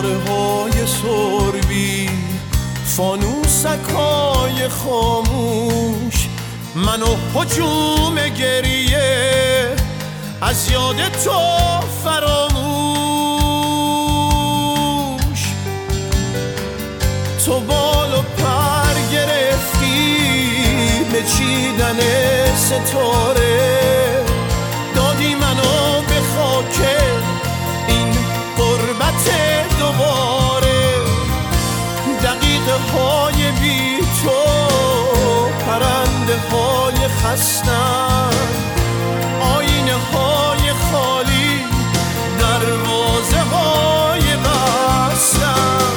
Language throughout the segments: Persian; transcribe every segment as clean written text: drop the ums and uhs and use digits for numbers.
ستاره های سربی، فانوسکای خاموش، منو هجوم گریه از یاد تو فراموش. تو بال و پر گرفتی به چیدن ستاره، دادی منو به خاک این غربت دوباره. دقیقه های بی تو پرنده های خستن، آینه های خالی دروازه های بستن.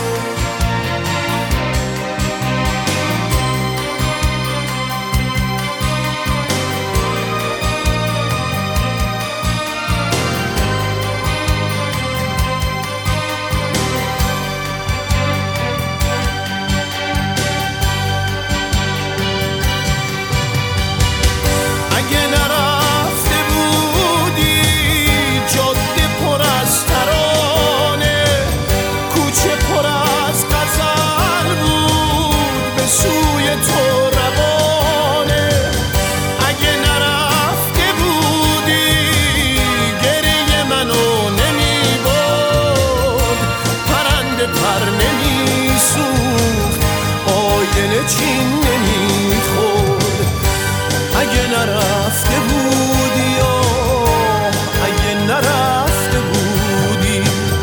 چین نمیخورد اگه نرفته بودی، اگه نرفته بودی.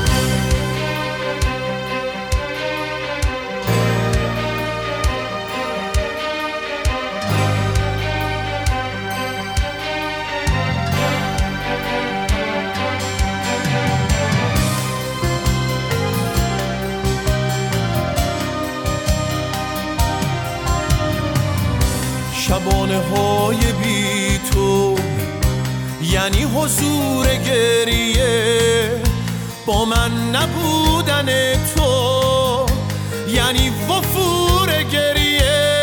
شبانه های بی تو یعنی حضور گریه، با من نبودن تو یعنی وفور گریه.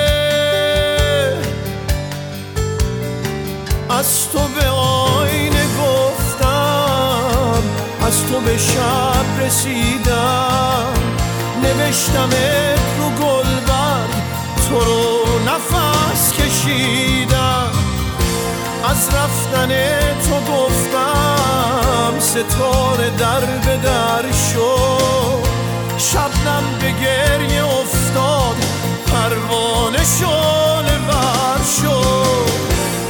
از تو به آینه گفتم، از تو به شب رسیدم، نوشتمت رو گلبرگ، تو رو نفس کشیدم. از رفتن تو گفتم ستاره در به در شد، شبنم به گریه افتاد، پروانه شعله ور شد.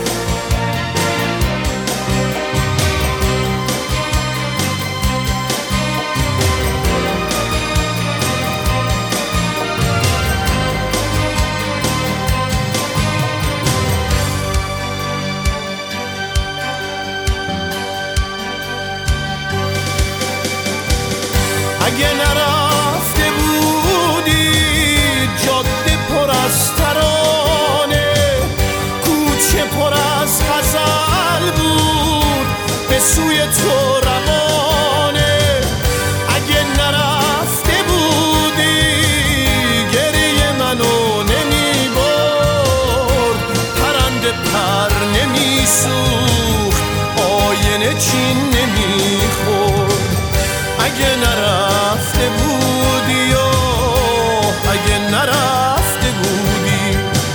اگه نرفته بودی جاده پر از ترانه، کوچه پر از غزل بود به سوی تو روانه. اگه نرفته بودی گریه منو نمی برد، پرنده پر نمی سوخت، آینه چین نمی خورد. اگه نرفته بودی، اگه نرفته بودی.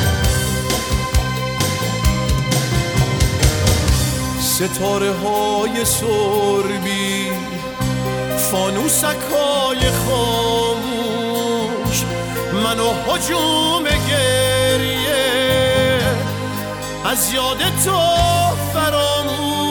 ستاره های سربی، فانوسکای خاموش، منو هجوم گریه از یاد تو فراموش.